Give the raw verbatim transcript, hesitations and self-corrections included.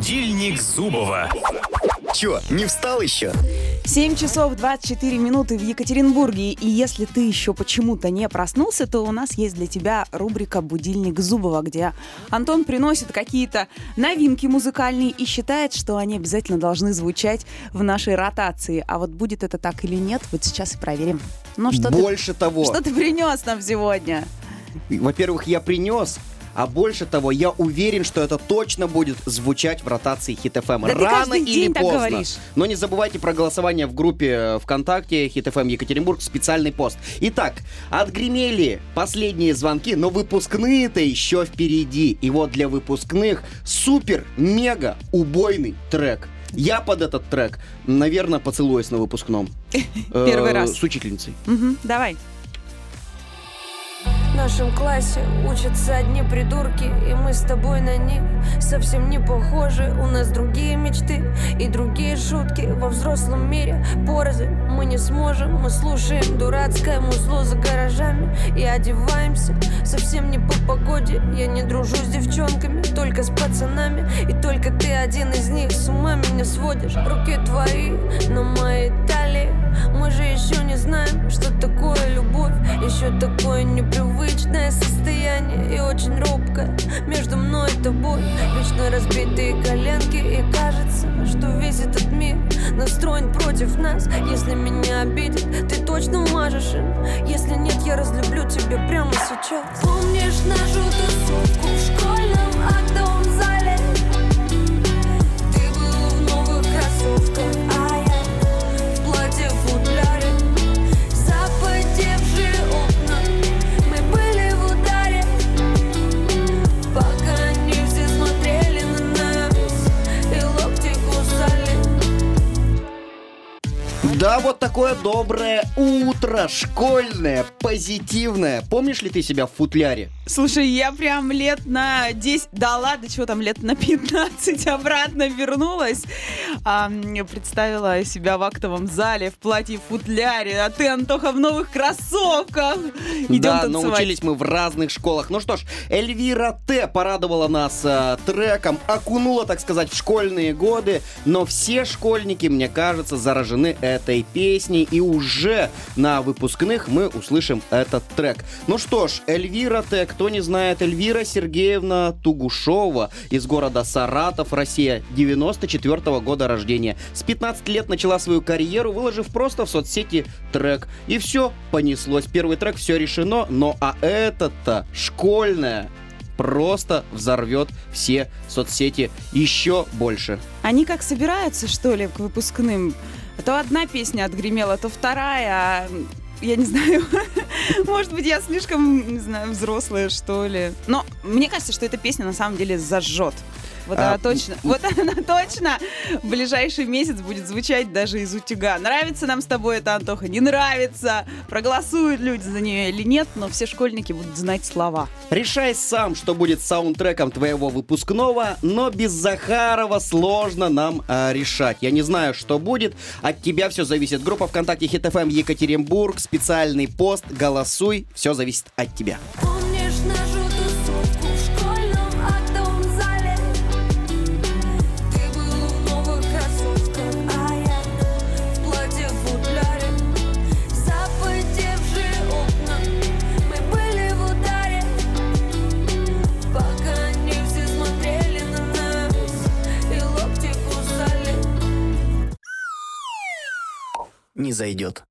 Будильник Зубова. Чё, не встал еще? семь часов двадцать четыре минуты в Екатеринбурге. И если ты еще почему-то не проснулся, то у нас есть для тебя рубрика «Будильник Зубова», где Антон приносит какие-то новинки музыкальные и считает, что они обязательно должны звучать в нашей ротации. А вот будет это так или нет, вот сейчас и проверим. Ну, что Больше ты, того. Что ты принес нам сегодня? Во-первых, я принес, а больше того, я уверен, что это точно будет звучать в ротации Хит эф эм. Да ты Рано каждый или день так поздно. говоришь. Но не забывайте про голосование в группе ВКонтакте Хит эф эм Екатеринбург, специальный пост. Итак, отгремели последние звонки, но выпускные-то еще впереди. И вот для выпускных супер-мега убойный трек. Я под этот трек, наверное, поцелуюсь на выпускном. Первый раз. С учительницей. Угу, давай. В нашем классе учатся одни придурки, и мы с тобой на них совсем не похожи. У нас другие мечты и другие шутки. Во взрослом мире порознь мы не сможем. Мы слушаем дурацкое музло за гаражами и одеваемся совсем не по погоде. Я не дружу с девчонками, только с пацанами, и только ты один из них с ума меня сводишь. Руки твои на моей талии. Мы же еще не знаем, что такое любовь. Еще такое непривычное состояние и очень робкое между мной и тобой. Вечно разбитые коленки, и кажется, что весь этот мир настроен против нас. Если меня обидят, ты точно умажешь им. Если нет, я разлюблю тебя прямо сейчас. Помнишь нашу тусовку в школьном актовом зале? Ты был в новых кроссовках, а я в платье в футляре. Запотевшие окна, мы были в ударе, пока они все смотрели на нас и локти кусали. Да, вот такое доброе утро, школьное, позитивное. Помнишь ли ты себя в футляре? Слушай, я прям лет на десять, да ладно, чего там, лет на пятнадцать обратно вернулась. А, представила себя в актовом зале в платье в футляре, а ты, Антоха, в новых кроссовках. Идем да, танцевать. научились мы в разных школах. Ну что ж, Эльвира Т. порадовала нас э, треком, окунула, так сказать, в школьные годы. Но все школьники, мне кажется, заражены этой песней. И уже на выпускных мы услышим этот трек. Ну что ж, Эльвира Т. Кто не знает, Эльвира Сергеевна Тугушова из города Саратов, Россия, девяносто четвёртого года рождения. С пятнадцати лет начала свою карьеру, выложив просто в соцсети трек. И все, понеслось. Первый трек, все решено. Но а этот-то школьное просто взорвет все соцсети еще больше. Они как собираются, что ли, к выпускным? То одна песня отгремела, то вторая, а... Я не знаю, может быть, я слишком, не знаю, взрослая, что ли. Но мне кажется, что эта песня на самом деле зажжет. Вот а, она точно, вот она точно в ближайший месяц будет звучать даже из утюга. Нравится нам с тобой это, Антоха, не нравится, проголосуют люди за нее или нет, но все школьники будут знать слова. Решай сам, что будет саундтреком твоего выпускного, но без Захарова сложно нам э, решать. Я не знаю, что будет, от тебя все зависит. Группа ВКонтакте Хит эф эм Екатеринбург, специальный пост, голосуй, все зависит от тебя. Помнишь нашу тусовку в школьном актовом зале? Ты был в новых кроссовках, а я в платье в футляре. Запотевшие окна, мы были в ударе, пока они все смотрели на нас и локти кусали. Не зайдет.